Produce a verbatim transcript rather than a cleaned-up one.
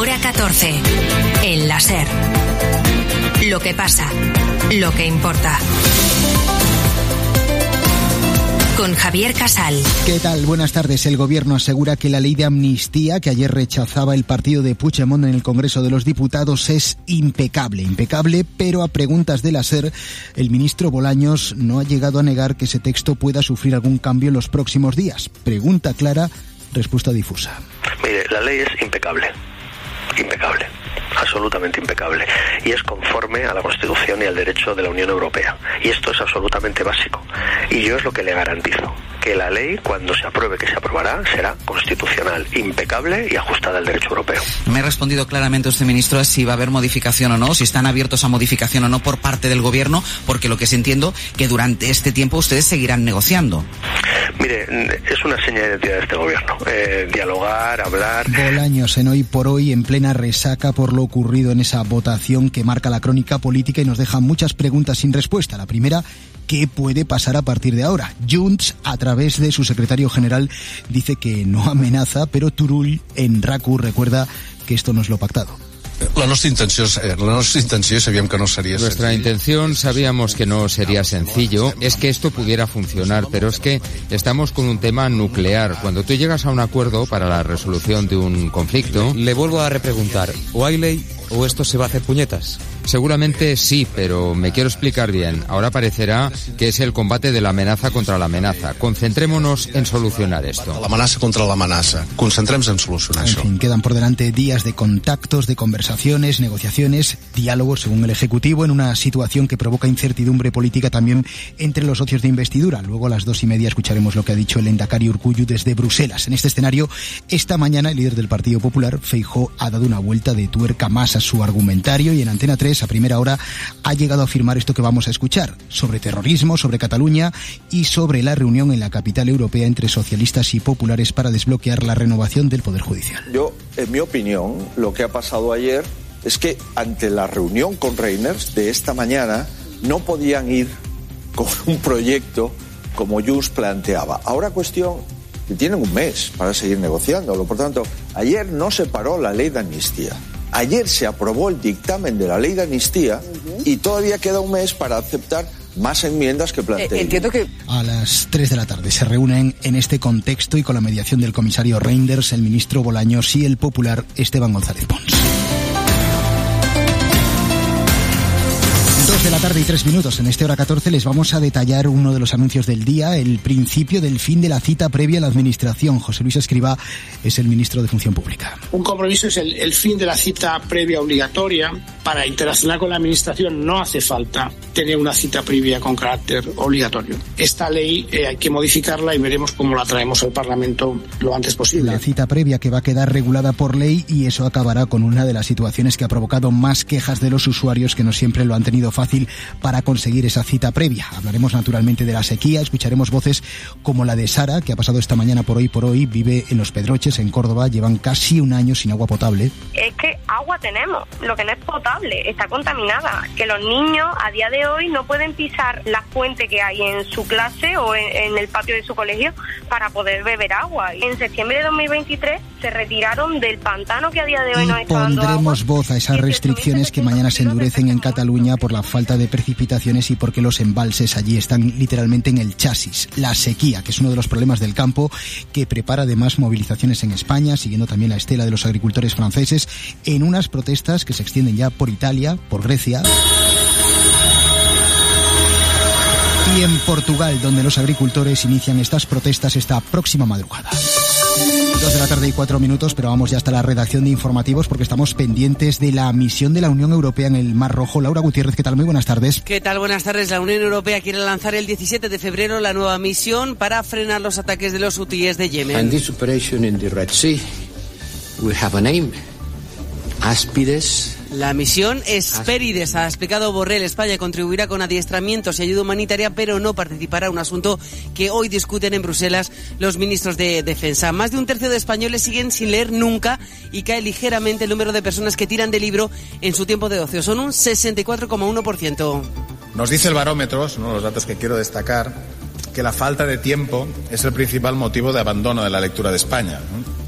Hora catorce. El La SER. Lo que pasa, lo que importa. Con Javier Casal. ¿Qué tal? Buenas tardes. El Gobierno asegura que la ley de amnistía que ayer rechazaba el partido de Puigdemont en el Congreso de los Diputados es impecable. Impecable, pero a preguntas de la SER, el ministro Bolaños no ha llegado a negar que ese texto pueda sufrir algún cambio en los próximos días. Pregunta clara, respuesta difusa. Mire, la ley es impecable. Impecable. Absolutamente impecable, y es conforme a la Constitución y al derecho de la Unión Europea, y esto es absolutamente básico, y yo es lo que le garantizo, que la ley, cuando se apruebe, que se aprobará, será constitucional, impecable y ajustada al derecho europeo. Me ha respondido claramente usted, ministro, si va a haber modificación o no, si están abiertos a modificación o no por parte del Gobierno, porque lo que sí entiendo que durante este tiempo ustedes seguirán negociando. Mire, es una seña de identidad de este Gobierno, eh, dialogar, hablar... Bolaños en Hoy por Hoy, en plena resaca por lo ocurrido en esa votación que marca la crónica política y nos deja muchas preguntas sin respuesta. La primera, ¿qué puede pasar a partir de ahora? Junts, a través de su secretario general, dice que no amenaza, pero Turull en RACU recuerda que esto no es lo pactado. La nuestra intención, la nuestra intención sabíamos que no sería Nuestra sencillo. intención sabíamos que no sería sencillo, es que esto pudiera funcionar, pero es que estamos con un tema nuclear. Cuando tú llegas a un acuerdo para la resolución de un conflicto... Le vuelvo a repreguntar, ¿o hay ley o esto se va a hacer puñetas? Seguramente sí, pero me quiero explicar bien. Ahora parecerá que es el combate de la amenaza contra la amenaza. Concentrémonos en solucionar esto. La amenaza contra la amenaza. Concentremos en solucionar En eso. fin, quedan por delante días de contactos, de conversaciones, negociaciones, diálogos, según el Ejecutivo, en una situación que provoca incertidumbre política también entre los socios de investidura. Luego a las dos y media escucharemos lo que ha dicho el Endacari Urkullu desde Bruselas. En este escenario, esta mañana el líder del Partido Popular, Feijóo, ha dado una vuelta de tuerca más a su argumentario y en Antena tres, a primera hora, ha llegado a afirmar esto que vamos a escuchar, sobre terrorismo, sobre Cataluña y sobre la reunión en la capital europea entre socialistas y populares para desbloquear la renovación del Poder Judicial. Yo, en mi opinión, lo que ha pasado ayer es que ante la reunión con Reyners de esta mañana no podían ir con un proyecto como Junts planteaba. Ahora cuestión que tienen un mes para seguir negociándolo. Por tanto, ayer no se paró la ley de amnistía. Ayer se aprobó el dictamen de la ley de amnistía uh-huh. y todavía queda un mes para aceptar más enmiendas que planteen. Eh, entiendo que... A las tres de la tarde se reúnen en este contexto y con la mediación del comisario Reinders, el ministro Bolaños y el popular Esteban González Pons. Dos de la tarde y tres minutos. En este Hora catorce les vamos a detallar uno de los anuncios del día, el principio del fin de la cita previa a la Administración. José Luis Escrivá es el ministro de Función Pública. Un compromiso es el, el fin de la cita previa obligatoria. Para interaccionar con la Administración no hace falta tener una cita previa con carácter obligatorio. Esta ley eh, hay que modificarla y veremos cómo la traemos al Parlamento lo antes posible. La cita previa que va a quedar regulada por ley y eso acabará con una de las situaciones que ha provocado más quejas de los usuarios que no siempre lo han tenido fácil para conseguir esa cita previa. Hablaremos naturalmente de la sequía, escucharemos voces como la de Sara, que ha pasado esta mañana por Hoy por Hoy, vive en Los Pedroches, en Córdoba, llevan casi un año sin agua potable. Es que agua tenemos, lo que no es potable, está contaminada, que los niños a día de hoy no pueden pisar la fuente que hay en su clase o en, en el patio de su colegio para poder beber agua. En septiembre de dos mil veintitrés se retiraron del pantano que a día de hoy y no está dando agua. Pondremos voz a esas restricciones que mañana se endurecen en Cataluña por la falta de precipitaciones y porque los embalses allí están literalmente en el chasis. La sequía, que es uno de los problemas del campo, que prepara además movilizaciones en España, siguiendo también la estela de los agricultores franceses, en unas protestas que se extienden ya por Italia, por Grecia y en Portugal, donde los agricultores inician estas protestas esta próxima madrugada. Dos de la tarde y cuatro minutos, pero vamos ya hasta la redacción de informativos porque estamos pendientes de la misión de la Unión Europea en el Mar Rojo. Laura Gutiérrez, ¿qué tal? Muy buenas tardes. ¿Qué tal? Buenas tardes. La Unión Europea quiere lanzar el diecisiete de febrero la nueva misión para frenar los ataques de los hutíes de Yemen. And this operation in the Red Sea will have a name. Aspides. La misión Hespérides, ha explicado Borrell. España contribuirá con adiestramientos y ayuda humanitaria, pero no participará en un asunto que hoy discuten en Bruselas los ministros de Defensa. Más de un tercio de españoles siguen sin leer nunca y cae ligeramente el número de personas que tiran de libro en su tiempo de ocio. Son un sesenta y cuatro coma uno por ciento. Nos dice el barómetro, son uno de los datos que quiero destacar, que la falta de tiempo es el principal motivo de abandono de la lectura de España.